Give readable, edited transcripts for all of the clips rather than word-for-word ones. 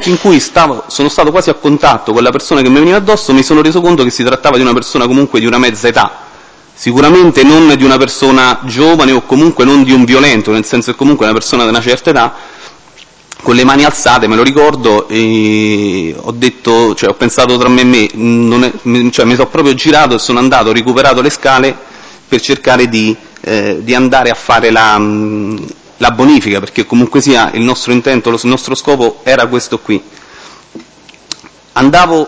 in cui sono stato quasi a contatto con la persona che mi veniva addosso, mi sono reso conto che si trattava di una persona comunque di una mezza età, sicuramente non di una persona giovane o comunque non di un violento, nel senso che comunque una persona di una certa età, con le mani alzate, me lo ricordo, e ho detto, cioè ho pensato tra me e me, mi sono proprio girato e sono andato, ho recuperato le scale per cercare di andare a fare la bonifica, perché comunque sia il nostro intento, il nostro scopo era questo qui. Andavo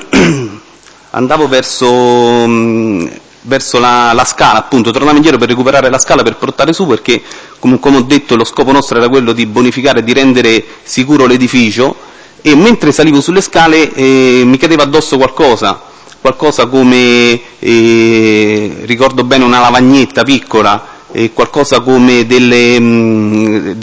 verso la scala, appunto, tornavo indietro per recuperare la scala per portare su, perché come ho detto lo scopo nostro era quello di bonificare e di rendere sicuro l'edificio, e mentre salivo sulle scale mi cadeva addosso qualcosa come, ricordo bene, una lavagnetta piccola, qualcosa come dei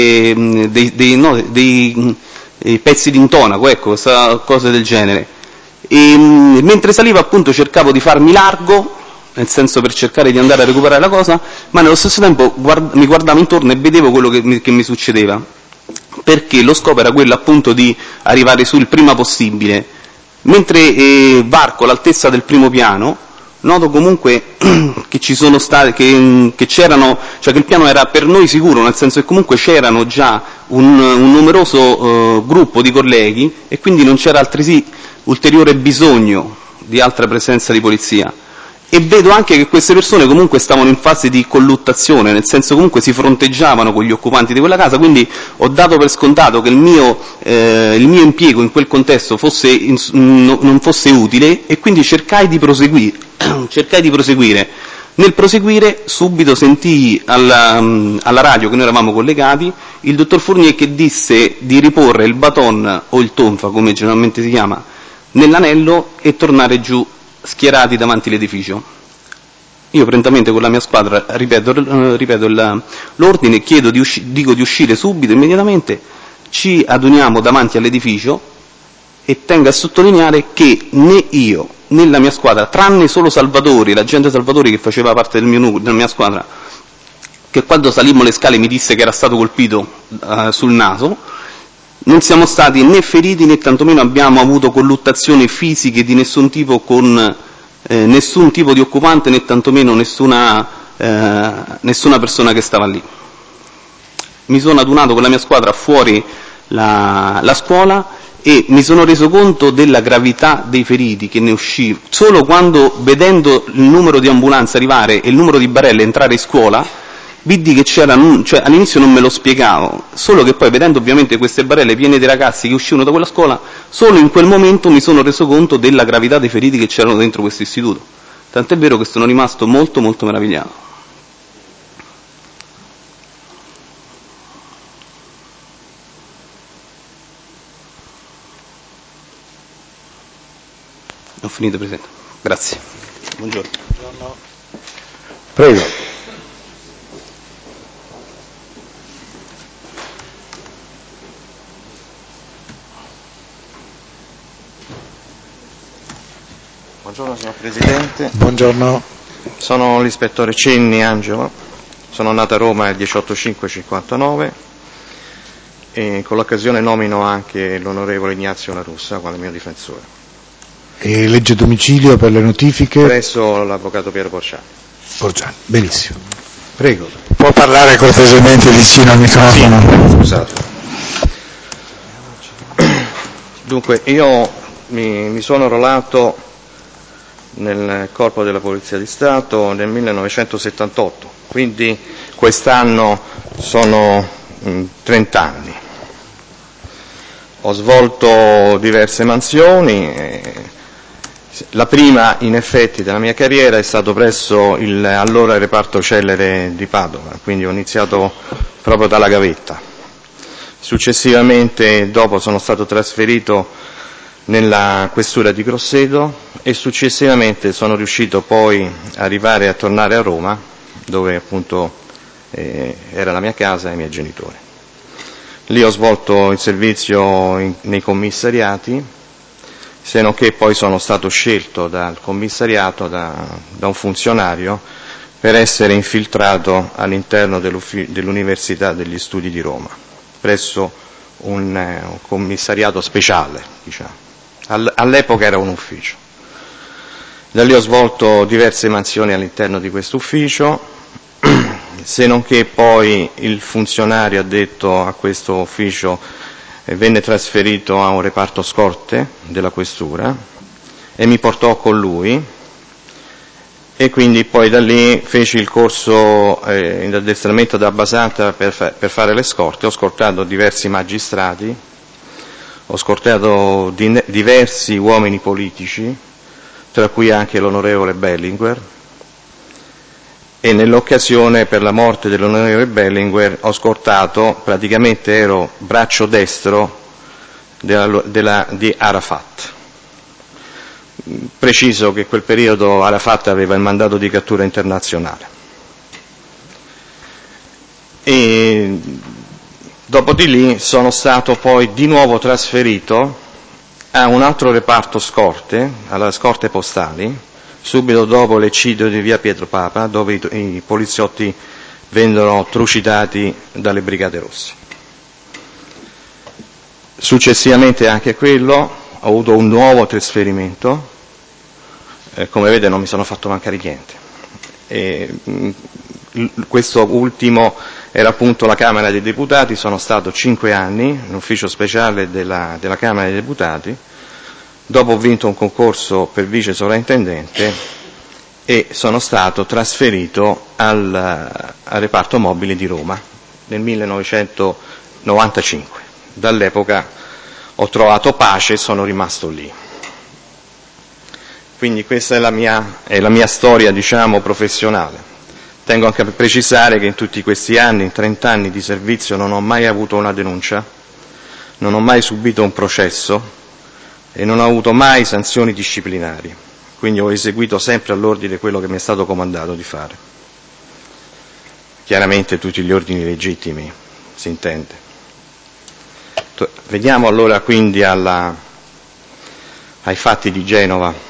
pezzi d'intonaco, ecco, cose del genere. E mentre salivo appunto cercavo di farmi largo, nel senso per cercare di andare a recuperare la cosa, ma nello stesso tempo mi guardavo intorno e vedevo quello che mi succedeva, perché lo scopo era quello appunto di arrivare su il prima possibile. Mentre varco l'altezza del primo piano, noto comunque che ci sono state, che c'erano, cioè che il piano era per noi sicuro, nel senso che comunque c'erano già un numeroso gruppo di colleghi, e quindi non c'era altresì ulteriore bisogno di altra presenza di polizia. E vedo anche che queste persone comunque stavano in fase di colluttazione, nel senso comunque si fronteggiavano con gli occupanti di quella casa, quindi ho dato per scontato che il mio impiego in quel contesto non fosse utile, e quindi cercai di proseguire. Nel proseguire subito sentii alla radio, che noi eravamo collegati, il dottor Fournier che disse di riporre il baton o il tonfa, come generalmente si chiama, nell'anello e tornare giù schierati davanti all'edificio. Io prontamente con la mia squadra ripeto l'ordine, dico di uscire subito, immediatamente, ci aduniamo davanti all'edificio, e tengo a sottolineare che né io né la mia squadra, tranne solo Salvatori, l'agente Salvatori che faceva parte della mia squadra, che quando salimmo le scale mi disse che era stato colpito sul naso, non siamo stati né feriti né tantomeno abbiamo avuto colluttazioni fisiche di nessun tipo con nessun tipo di occupante, né tantomeno nessuna persona che stava lì. Mi sono adunato con la mia squadra fuori la scuola e mi sono reso conto della gravità dei feriti che ne uscì solo quando, vedendo il numero di ambulanze arrivare e il numero di barelle entrare in scuola, vidi che c'erano, cioè all'inizio non me lo spiegavo, solo che poi vedendo ovviamente queste barelle piene di ragazzi che uscivano da quella scuola, solo in quel momento mi sono reso conto della gravità dei feriti che c'erano dentro questo istituto. Tant'è vero che sono rimasto molto molto meravigliato. Ho finito, Presidente. Grazie. Buongiorno. Buongiorno. Prego. Buongiorno signor Presidente. Buongiorno. Sono l'ispettore Cenni Angelo, sono nato a Roma il 18/5/59 e con l'occasione nomino anche l'onorevole Ignazio La Russa quale mio difensore. E legge domicilio per le notifiche? Presso l'avvocato Piero Porciani. Porciani, benissimo. Prego. Può parlare cortesemente vicino al microfono? Sì, scusate. Dunque, io mi sono arruolato nel Corpo della Polizia di Stato nel 1978, quindi quest'anno sono 30 anni. Ho svolto diverse mansioni. La prima, in effetti, della mia carriera è stato presso allora il reparto Cellere di Padova, quindi ho iniziato proprio dalla gavetta. Successivamente, dopo, sono stato trasferito nella questura di Grosseto e successivamente sono riuscito poi a arrivare a tornare a Roma, dove appunto era la mia casa e i miei genitori. Lì ho svolto il servizio nei commissariati, se non che poi sono stato scelto dal commissariato, da un funzionario, per essere infiltrato all'interno dell'Università degli Studi di Roma, presso un commissariato speciale, diciamo. All'epoca era un ufficio. Da lì ho svolto diverse mansioni all'interno di questo ufficio, se non che poi il funzionario addetto a questo ufficio venne trasferito a un reparto scorte della questura e mi portò con lui, e quindi poi da lì feci il corso in addestramento da Basanta per fare le scorte. Ho scortato diversi magistrati, ho scortato diversi uomini politici, tra cui anche l'onorevole Berlinguer, e nell'occasione per la morte dell'onorevole Berlinguer ho scortato, praticamente ero braccio destro di Arafat. Preciso che in quel periodo Arafat aveva il mandato di cattura internazionale. E dopo di lì sono stato poi di nuovo trasferito a un altro reparto scorte, alla scorte postali, subito dopo l'eccidio di via Pietro Papa, dove i poliziotti vennero trucidati dalle Brigate Rosse. Successivamente anche quello ho avuto un nuovo trasferimento, come vede non mi sono fatto mancare niente. Questo ultimo era appunto la Camera dei Deputati, sono stato 5 anni in ufficio speciale della Camera dei Deputati, dopo ho vinto un concorso per vice sovrintendente e sono stato trasferito al reparto mobile di Roma nel 1995. Dall'epoca ho trovato pace e sono rimasto lì. Quindi questa è la mia storia, diciamo, professionale. Tengo anche a precisare che in tutti questi anni, in 30 anni di servizio, non ho mai avuto una denuncia, non ho mai subito un processo e non ho avuto mai sanzioni disciplinari. Quindi ho eseguito sempre all'ordine quello che mi è stato comandato di fare. Chiaramente tutti gli ordini legittimi, si intende. Veniamo allora quindi ai fatti di Genova.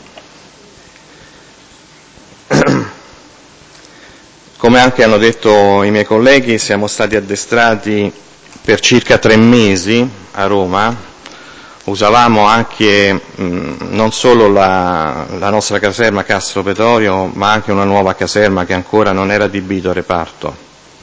Come anche hanno detto i miei colleghi, siamo stati addestrati per circa 3 mesi a Roma. Usavamo anche non solo la nostra caserma Castro Pretorio, ma anche una nuova caserma che ancora non era adibita a reparto.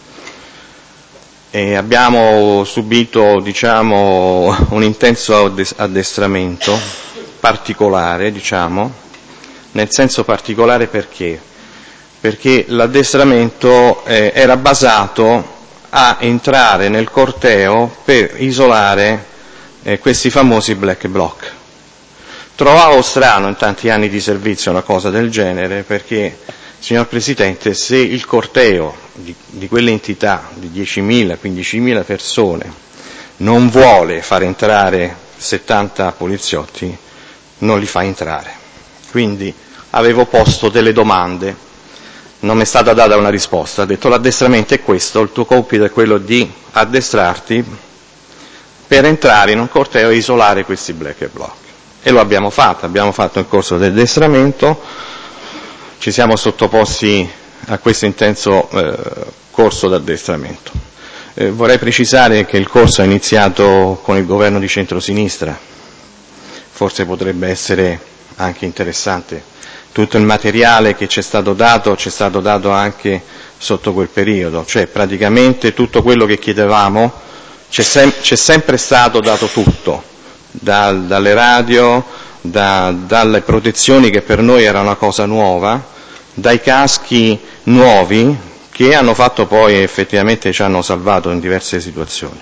E abbiamo subito, diciamo, un intenso addestramento particolare, diciamo, nel senso particolare perché l'addestramento era basato a entrare nel corteo per isolare questi famosi black bloc. Trovavo strano in tanti anni di servizio una cosa del genere perché, signor Presidente, se il corteo di quell'entità di 10.000, 15.000 persone non vuole far entrare 70 poliziotti, non li fa entrare. Quindi avevo posto delle domande. Non mi è stata data una risposta, ha detto l'addestramento è questo, il tuo compito è quello di addestrarti per entrare in un corteo e isolare questi black bloc. E lo abbiamo fatto il corso di addestramento, ci siamo sottoposti a questo intenso corso di addestramento. Vorrei precisare che il corso è iniziato con il governo di centrosinistra, forse potrebbe essere anche interessante. Tutto il materiale che ci è stato dato anche sotto quel periodo, cioè praticamente tutto quello che chiedevamo c'è sempre stato dato tutto, dalle radio, dalle protezioni che per noi era una cosa nuova, dai caschi nuovi che hanno fatto poi effettivamente ci hanno salvato in diverse situazioni.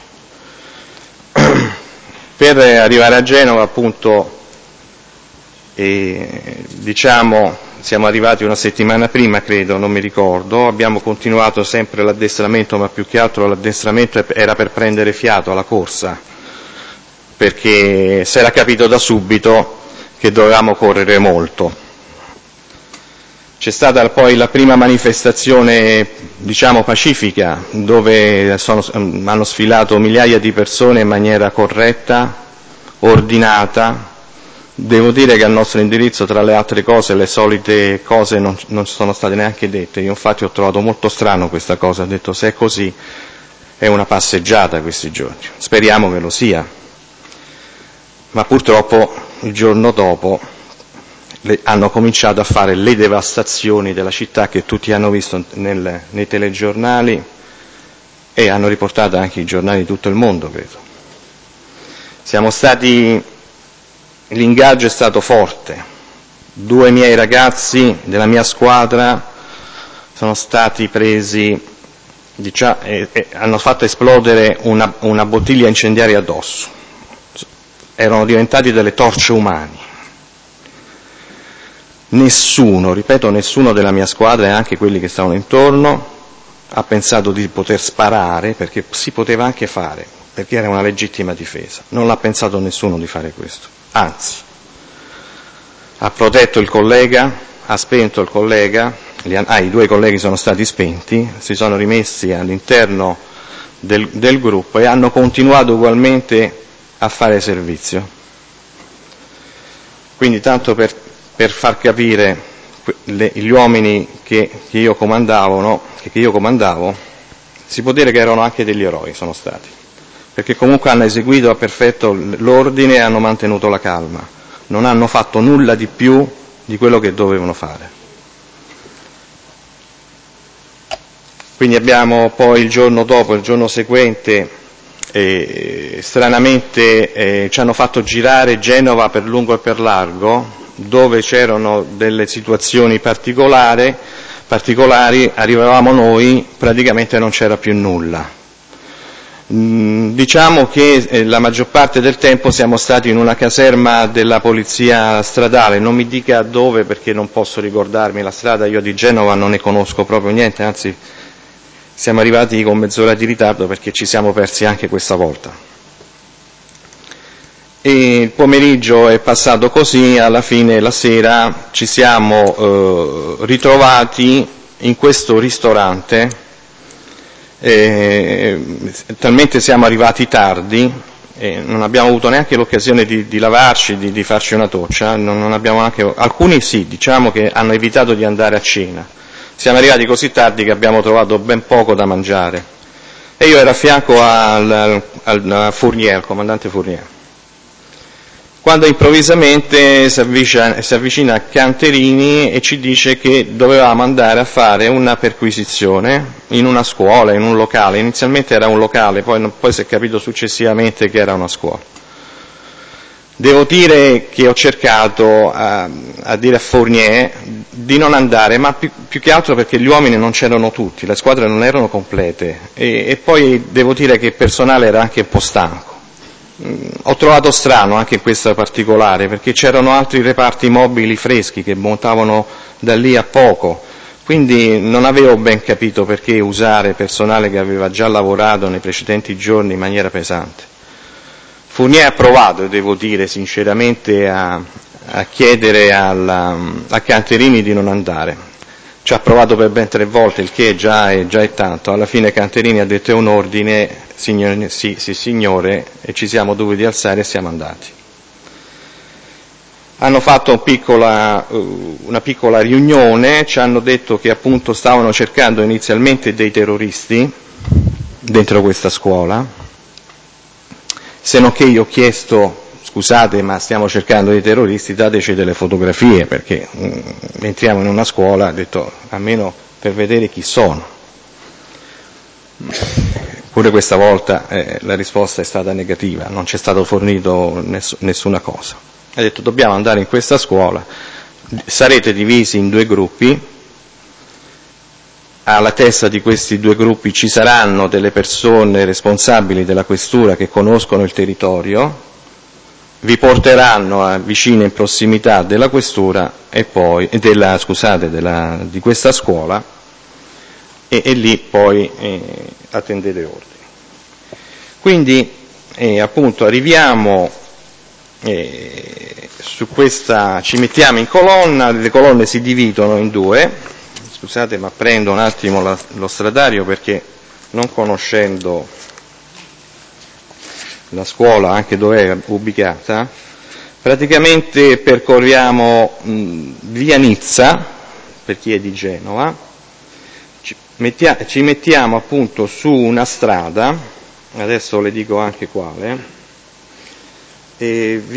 Per arrivare a Genova appunto diciamo siamo arrivati una settimana prima, credo, non mi ricordo, abbiamo continuato sempre l'addestramento, ma più che altro l'addestramento era per prendere fiato alla corsa, perché si era capito da subito che dovevamo correre molto. C'è stata poi la prima manifestazione, diciamo, pacifica, dove hanno sfilato migliaia di persone in maniera corretta, ordinata. Devo dire che al nostro indirizzo, tra le altre cose, le solite cose non sono state neanche dette. Io infatti ho trovato molto strano questa cosa, ho detto se è così è una passeggiata questi giorni, speriamo che lo sia, ma purtroppo il giorno dopo hanno cominciato a fare le devastazioni della città che tutti hanno visto nei telegiornali e hanno riportato anche i giornali di tutto il mondo, credo. L'ingaggio è stato forte. 2 miei ragazzi della mia squadra sono stati presi, e hanno fatto esplodere una bottiglia incendiaria addosso. Erano diventati delle torce umane. Nessuno, ripeto, nessuno della mia squadra e anche quelli che stavano intorno ha pensato di poter sparare, perché si poteva anche fare, perché era una legittima difesa. Non l'ha pensato nessuno di fare questo, anzi, ha protetto il collega, ha spento il collega, i 2 colleghi sono stati spenti, si sono rimessi all'interno del gruppo e hanno continuato ugualmente a fare servizio. Quindi tanto per far capire gli uomini che io comandavo, si può dire che erano anche degli eroi, sono stati, perché comunque hanno eseguito a perfetto l'ordine e hanno mantenuto la calma, non hanno fatto nulla di più di quello che dovevano fare. Quindi abbiamo poi il giorno seguente, stranamente ci hanno fatto girare Genova per lungo e per largo, dove c'erano delle situazioni particolari, arrivavamo noi, praticamente non c'era più nulla. Diciamo che la maggior parte del tempo siamo stati in una caserma della polizia stradale, non mi dica dove perché non posso ricordarmi la strada, io di Genova non ne conosco proprio niente, anzi siamo arrivati con mezz'ora di ritardo perché ci siamo persi anche questa volta. E il pomeriggio è passato così, alla fine la sera ci siamo ritrovati in questo ristorante, talmente siamo arrivati tardi, non abbiamo avuto neanche l'occasione di lavarci, di farci una doccia, non abbiamo anche, alcuni sì, diciamo che hanno evitato di andare a cena. Siamo arrivati così tardi che abbiamo trovato ben poco da mangiare. E io ero a fianco al Fournier, al comandante Fournier. Quando improvvisamente si avvicina a Canterini e ci dice che dovevamo andare a fare una perquisizione in una scuola, in un locale. Inizialmente era un locale, poi si è capito successivamente che era una scuola. Devo dire che ho cercato a dire a Fournier di non andare, ma più che altro perché gli uomini non c'erano tutti, le squadre non erano complete e poi devo dire che il personale era anche un po' stanco. Ho trovato strano anche in questa particolare, perché c'erano altri reparti mobili freschi che montavano da lì a poco, quindi non avevo ben capito perché usare personale che aveva già lavorato nei precedenti giorni in maniera pesante. Fournier ha provato, devo dire sinceramente, a chiedere a Canterini di non andare. Ci ha provato per ben 3 volte, il che già è tanto. Alla fine Canterini ha detto è un ordine, sì signore, e ci siamo dovuti alzare e siamo andati. Hanno fatto una piccola riunione, ci hanno detto che appunto stavano cercando inizialmente dei terroristi dentro questa scuola, se non che io ho chiesto, scusate ma stiamo cercando dei terroristi, dateci delle fotografie, perché entriamo in una scuola, ha detto almeno per vedere chi sono. Pure questa volta la risposta è stata negativa, non c'è stato fornito nessuna cosa. Ha detto dobbiamo andare in questa scuola, sarete divisi in 2 gruppi, alla testa di questi 2 gruppi ci saranno delle persone responsabili della questura che conoscono il territorio, vi porteranno vicino in prossimità della questura e poi di questa scuola e lì poi attendete ordini. Quindi appunto arriviamo su questa, ci mettiamo in colonna, le colonne si dividono in 2. Scusate ma prendo un attimo lo stradario perché non conoscendo la scuola anche dove è ubicata, praticamente percorriamo via Nizza, per chi è di Genova, ci mettiamo appunto su una strada, adesso le dico anche quale, in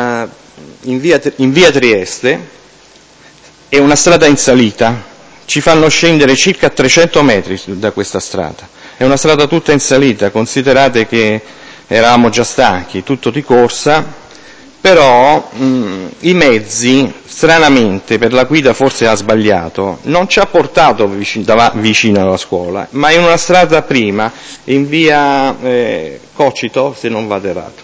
via Trieste, è una strada in salita, ci fanno scendere circa 300 metri da questa strada, è una strada tutta in salita, considerate che eravamo già stanchi, tutto di corsa, però i mezzi, stranamente, per la guida forse ha sbagliato, non ci ha portato vicino alla scuola, ma in una strada prima, in via Cocito, se non vado errato.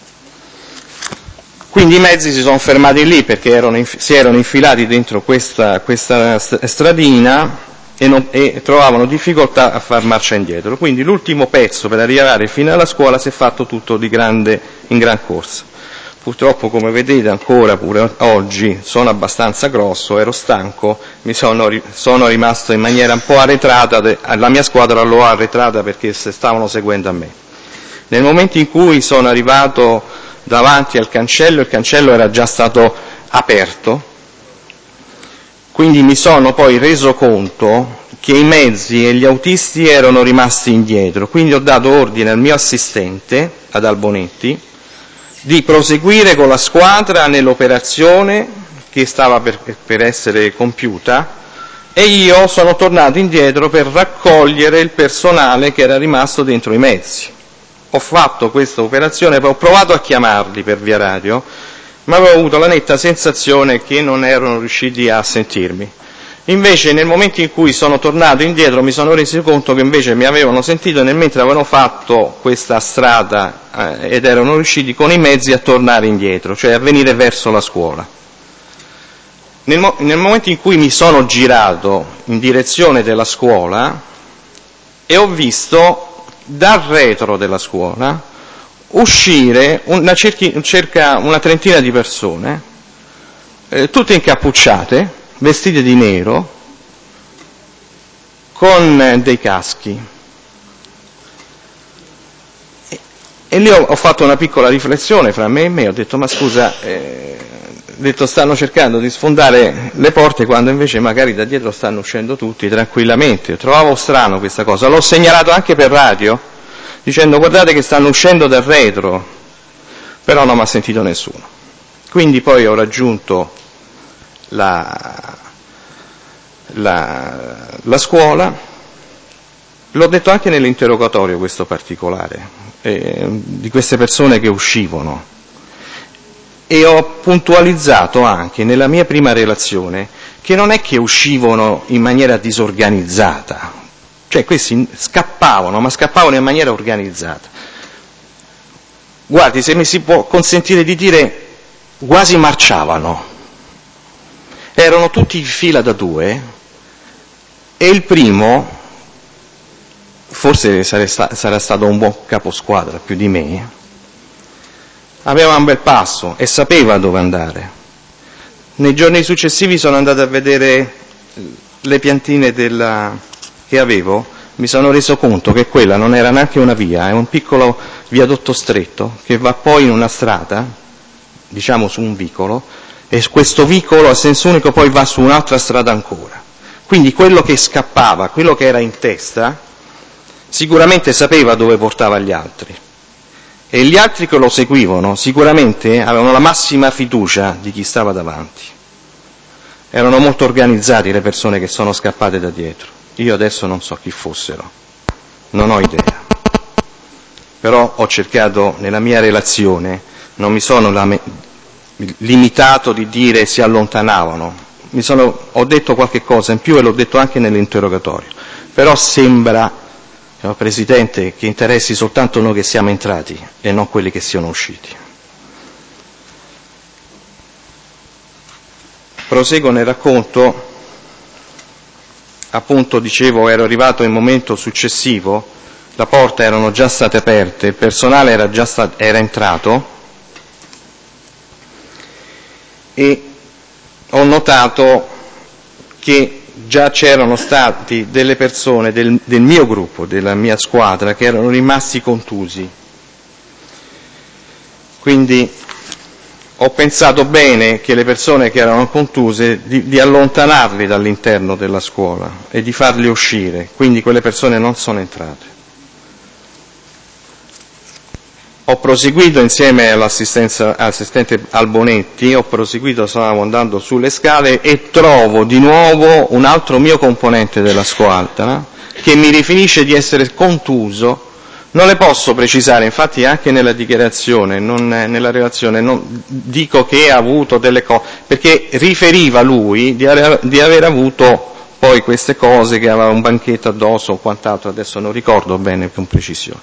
Quindi i mezzi si sono fermati lì perché si erano infilati dentro questa stradina e trovavano difficoltà a far marcia indietro. Quindi l'ultimo pezzo per arrivare fino alla scuola si è fatto tutto in gran corsa. Purtroppo, come vedete, ancora pure oggi sono abbastanza grosso, ero stanco, sono rimasto in maniera un po' arretrata, la mia squadra l'ho arretrata perché stavano seguendo a me. Nel momento in cui sono arrivato davanti al cancello, il cancello era già stato aperto, quindi mi sono poi reso conto che i mezzi e gli autisti erano rimasti indietro, quindi ho dato ordine al mio assistente, ad Albonetti, di proseguire con la squadra nell'operazione che stava per essere compiuta, e io sono tornato indietro per raccogliere il personale che era rimasto dentro i mezzi. Ho fatto questa operazione, ho provato a chiamarli per via radio, ma avevo avuto la netta sensazione che non erano riusciti a sentirmi. Invece nel momento in cui sono tornato indietro mi sono reso conto che invece mi avevano sentito nel mentre avevano fatto questa strada ed erano riusciti con i mezzi a tornare indietro, cioè a venire verso la scuola. Nel momento in cui mi sono girato in direzione della scuola e ho visto dal retro della scuola uscire circa una trentina di persone, tutte incappucciate, vestite di nero, con dei caschi. E lì ho fatto una piccola riflessione fra me e me, ho detto: ma scusa, stanno cercando di sfondare le porte quando invece magari da dietro stanno uscendo tutti tranquillamente. Trovavo strano questa cosa, l'ho segnalato anche per radio, dicendo: guardate che stanno uscendo dal retro, però non mi ha sentito nessuno. Quindi poi ho raggiunto la scuola, l'ho detto anche nell'interrogatorio questo particolare, di queste persone che uscivano, e ho puntualizzato anche nella mia prima relazione che non è che uscivano in maniera disorganizzata, cioè questi scappavano, ma scappavano in maniera organizzata. Guardi, se mi si può consentire di dire, quasi marciavano. Erano tutti in fila da due e il primo, forse sarà stato un buon caposquadra più di me, aveva un bel passo e sapeva dove andare. Nei giorni successivi sono andato a vedere le piantine che avevo, mi sono reso conto che quella non era neanche una via, è un piccolo viadotto stretto che va poi in una strada, diciamo su un vicolo, e questo vicolo a senso unico poi va su un'altra strada ancora. Quindi quello che scappava, quello che era in testa, sicuramente sapeva dove portava gli altri. E gli altri che lo seguivano sicuramente avevano la massima fiducia di chi stava davanti. Erano molto organizzati le persone che sono scappate da dietro. Io adesso non so chi fossero, non ho idea. Però ho cercato nella mia relazione, non mi sono limitato di dire si allontanavano, ho detto qualche cosa in più e l'ho detto anche nell'interrogatorio. Però sembra, signor Presidente, che interessi soltanto noi che siamo entrati e non quelli che siano usciti. Proseguo nel racconto, appunto dicevo, ero arrivato il momento successivo, le porte erano già state aperte, il personale era entrato e ho notato che già c'erano stati delle persone del mio gruppo, della mia squadra, che erano rimasti contusi. Quindi ho pensato bene che le persone che erano contuse di allontanarli dall'interno della scuola e di farli uscire, quindi quelle persone non sono entrate. Ho proseguito insieme all'assistente Albonetti, stavo andando sulle scale e trovo di nuovo un altro mio componente della squadra che mi riferisce di essere contuso. Non le posso precisare, infatti anche nella dichiarazione, nella relazione, dico che ha avuto delle cose, perché riferiva lui di aver avuto poi queste cose, che aveva un banchetto addosso o quant'altro, adesso non ricordo bene con precisione.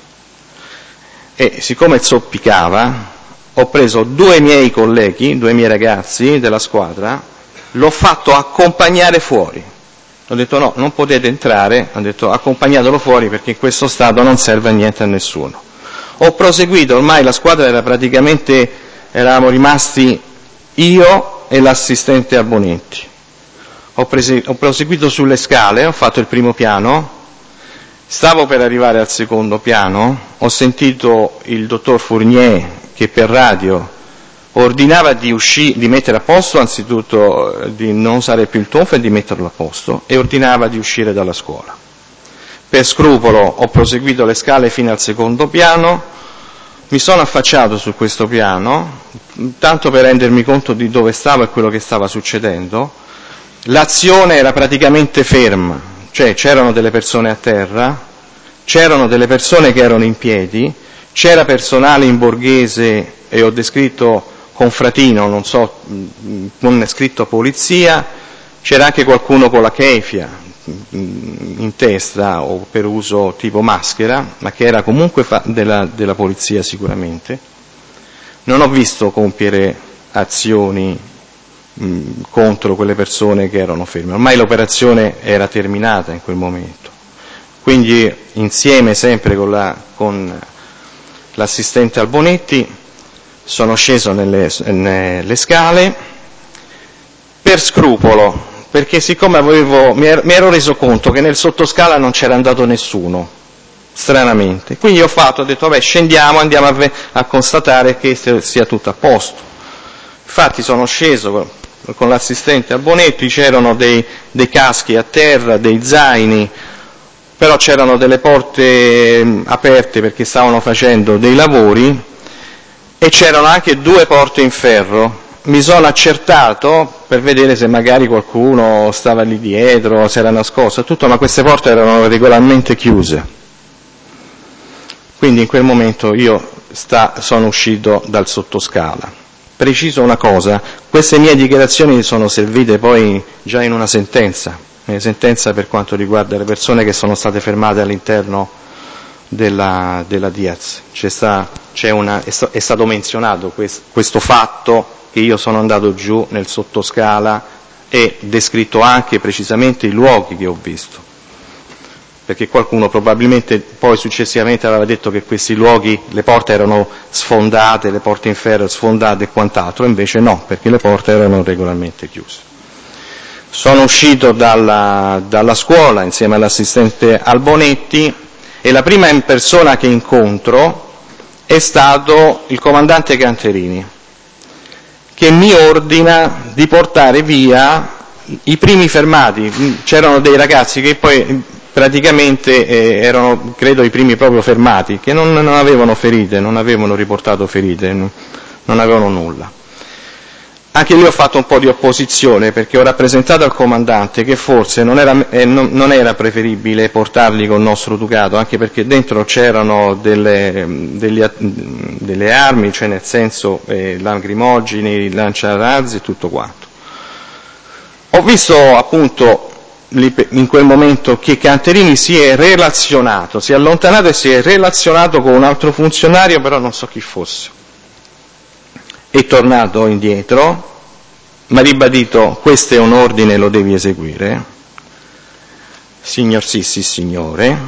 E siccome zoppicava, ho preso 2 miei colleghi, 2 miei ragazzi della squadra, l'ho fatto accompagnare fuori. Ho detto no, non potete entrare, ho detto accompagnatelo fuori perché in questo stato non serve a niente a nessuno. Ho proseguito, ormai la squadra era praticamente, eravamo rimasti io e l'assistente Albonetti. Ho proseguito sulle scale, ho fatto il primo piano, stavo per arrivare al secondo piano, ho sentito il dottor Fournier che per radio ordinava di mettere a posto, anzitutto di non usare più il tonfo e di metterlo a posto, e ordinava di uscire dalla scuola. Per scrupolo ho proseguito le scale fino al secondo piano, mi sono affacciato su questo piano, tanto per rendermi conto di dove stavo e quello che stava succedendo. L'azione era praticamente ferma, cioè c'erano delle persone a terra, c'erano delle persone che erano in piedi, c'era personale in borghese, e ho descritto confratino, non so, non è scritto polizia, c'era anche qualcuno con la kefia in testa o per uso tipo maschera, ma che era comunque della polizia sicuramente. Non ho visto compiere azioni contro quelle persone che erano ferme, ormai l'operazione era terminata in quel momento. Quindi insieme sempre con l'assistente Albonetti sono sceso nelle scale per scrupolo, perché siccome mi ero reso conto che nel sottoscala non c'era andato nessuno, stranamente. Quindi ho detto vabbè, scendiamo, andiamo a constatare che sia tutto a posto. Infatti sono sceso con l'assistente Albonetti, c'erano dei caschi a terra, dei zaini, però c'erano delle porte aperte perché stavano facendo dei lavori, e c'erano anche 2 porte in ferro. Mi sono accertato per vedere se magari qualcuno stava lì dietro, si era nascosto, tutto, ma queste porte erano regolarmente chiuse. Quindi in quel momento io sono uscito dal sottoscala. Preciso una cosa, queste mie dichiarazioni sono servite poi già in una sentenza per quanto riguarda le persone che sono state fermate all'interno della Diaz. È stato menzionato questo fatto che io sono andato giù nel sottoscala e descritto anche precisamente i luoghi che ho visto, perché qualcuno probabilmente poi successivamente aveva detto che questi luoghi, le porte erano sfondate, le porte in ferro sfondate e quant'altro, invece no, perché le porte erano regolarmente chiuse. Sono uscito dalla scuola insieme all'assistente Albonetti e la prima persona che incontro è stato il comandante Canterini, che mi ordina di portare via i primi fermati. C'erano dei ragazzi che poi praticamente erano, credo, i primi proprio fermati, che non avevano ferite, non avevano riportato ferite, non avevano nulla. Anche lì ho fatto un po' di opposizione, perché ho rappresentato al comandante che forse non era preferibile portarli col nostro Ducato, anche perché dentro c'erano delle armi, cioè nel senso lacrimogeni, lanciarazzi e tutto quanto. Ho visto appunto in quel momento che Canterini si è allontanato e si è relazionato con un altro funzionario, però non so chi fosse. È tornato indietro, mi ha ribadito: questo è un ordine, lo devi eseguire. Signor sì, signore.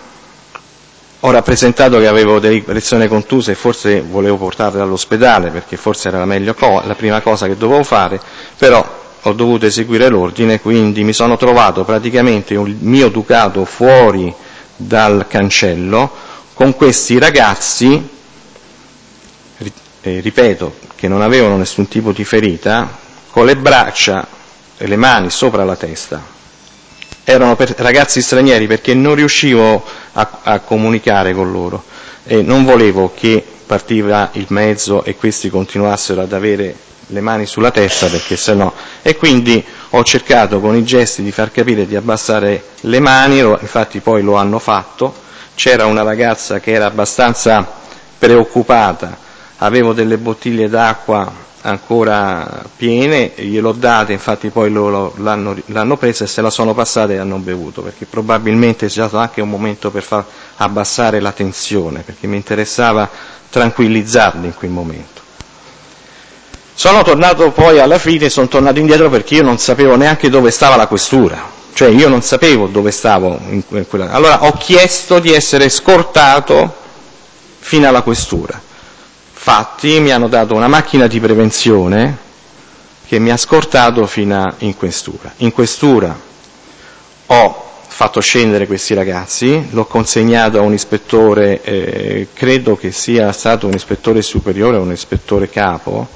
Ho rappresentato che avevo delle persone contuse e forse volevo portarle all'ospedale, perché forse era la prima cosa che dovevo fare, però ho dovuto eseguire l'ordine, quindi mi sono trovato praticamente il mio Ducato fuori dal cancello con questi ragazzi ripeto, che non avevano nessun tipo di ferita, con le braccia e le mani sopra la testa. Erano ragazzi stranieri, perché non riuscivo a comunicare con loro e non volevo che partiva il mezzo e questi continuassero ad avere le mani sulla testa, perché sennò. E quindi ho cercato con i gesti di far capire di abbassare le mani, infatti poi lo hanno fatto. C'era una ragazza che era abbastanza preoccupata, avevo delle bottiglie d'acqua ancora piene, gliel'ho date, infatti poi l'hanno presa e se la sono passata e hanno bevuto, perché probabilmente è stato anche un momento per far abbassare la tensione, perché mi interessava tranquillizzarli in quel momento. Sono tornato poi alla fine, sono tornato indietro perché io non sapevo neanche dove stava la questura, cioè io non sapevo dove stavo in quella. Allora ho chiesto di essere scortato fino alla questura. Infatti mi hanno dato una macchina di prevenzione che mi ha scortato fino in questura. In questura ho fatto scendere questi ragazzi, l'ho consegnato a un ispettore, credo che sia stato un ispettore superiore o un ispettore capo,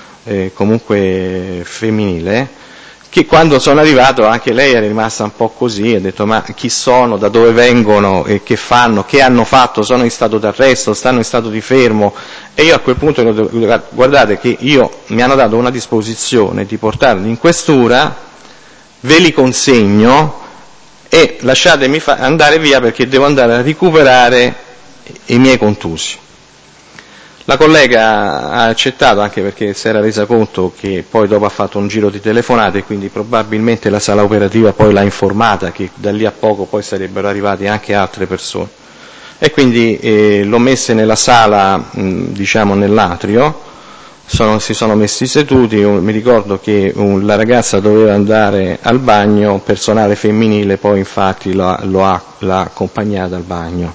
comunque femminile, che quando sono arrivato anche lei era rimasta un po' così, ha detto ma chi sono, da dove vengono, e che fanno, che hanno fatto, sono in stato d'arresto, stanno in stato di fermo, e io a quel punto ho detto guardate che mi hanno dato una disposizione di portarli in questura, ve li consegno e lasciatemi andare via perché devo andare a recuperare i miei contusi. La collega ha accettato, anche perché si era resa conto che poi dopo ha fatto un giro di telefonate e quindi probabilmente la sala operativa poi l'ha informata che da lì a poco poi sarebbero arrivate anche altre persone. E quindi l'ho messe nella sala, diciamo nell'atrio, si sono messi seduti, mi ricordo che la ragazza doveva andare al bagno, personale femminile poi infatti l'ha accompagnata al bagno.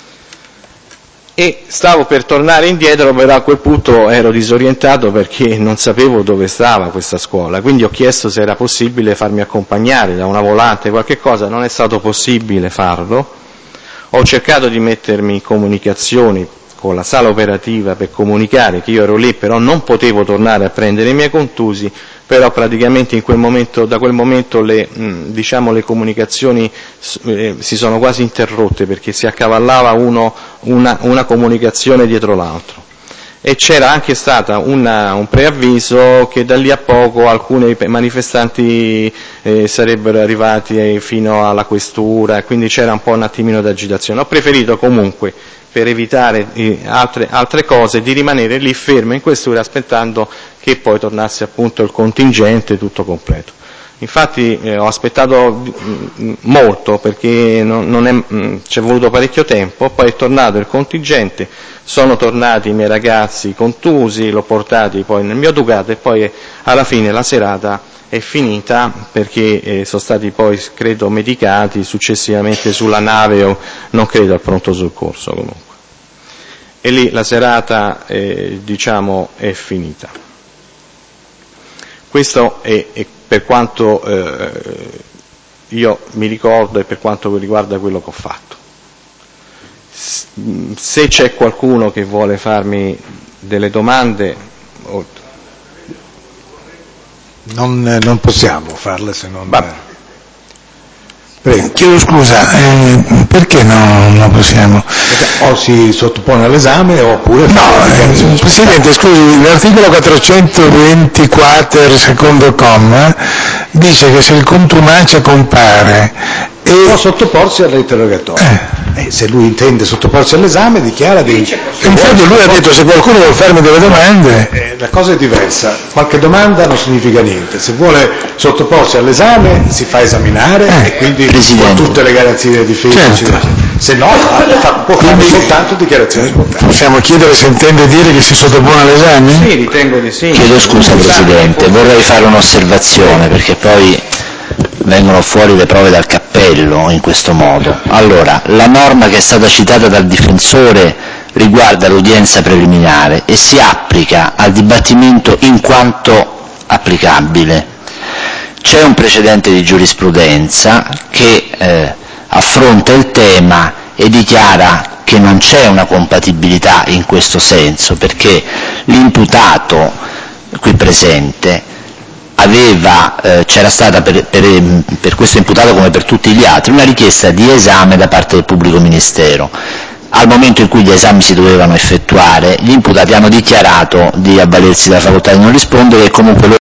E stavo per tornare indietro, però a quel punto ero disorientato perché non sapevo dove stava questa scuola, quindi ho chiesto se era possibile farmi accompagnare da una volante, qualche cosa, non è stato possibile farlo. Ho cercato di mettermi in comunicazione con la sala operativa per comunicare che io ero lì, però non potevo tornare a prendere i miei contusi, però praticamente in quel momento, da quel momento le comunicazioni si sono quasi interrotte perché si accavallava una comunicazione dietro l'altro. E c'era anche stata un preavviso che da lì a poco alcuni manifestanti sarebbero arrivati fino alla questura, quindi c'era un po' un attimino d'agitazione. Ho preferito comunque, per evitare altre cose, di rimanere lì fermo in questura aspettando che poi tornasse appunto il contingente tutto completo. Infatti ho aspettato molto perché ci è voluto parecchio tempo, poi è tornato il contingente, sono tornati i miei ragazzi contusi, l'ho portati poi nel mio Ducato e poi alla fine la serata è finita perché sono stati poi, credo, medicati successivamente sulla nave o non credo al pronto soccorso comunque. E lì la serata è finita. Questo è per quanto io mi ricordo e per quanto riguarda quello che ho fatto. Se c'è qualcuno che vuole farmi delle domande, non possiamo farle se non. Prego. Chiedo scusa, perché non possiamo? O si sottopone all'esame oppure. No, Presidente, scusi, l'articolo 420 quater secondo comma dice che se il contumacia compare può sottoporsi all'interrogatorio. Se lui intende sottoporsi all'esame dichiara di. Infatti lui ha detto se qualcuno vuole farmi delle domande. La cosa è diversa, qualche domanda non significa niente, se vuole sottoporsi all'esame si fa esaminare e quindi con tutte le garanzie di fede, certo. Se no può fare soltanto dichiarazioni spontanee. Possiamo chiedere se intende dire che si sottopone all'esame? Sì, ritengo di sì. Chiedo scusa Presidente, vorrei fare un'osservazione perché poi vengono fuori le prove dal cappello in questo modo. Allora, la norma che è stata citata dal difensore riguarda l'udienza preliminare e si applica al dibattimento in quanto applicabile. C'è un precedente di giurisprudenza che affronta il tema e dichiara che non c'è una compatibilità in questo senso, perché l'imputato qui presente c'era stata per questo imputato come per tutti gli altri una richiesta di esame da parte del pubblico ministero. Al momento in cui gli esami si dovevano effettuare, gli imputati hanno dichiarato di avvalersi della facoltà di non rispondere e comunque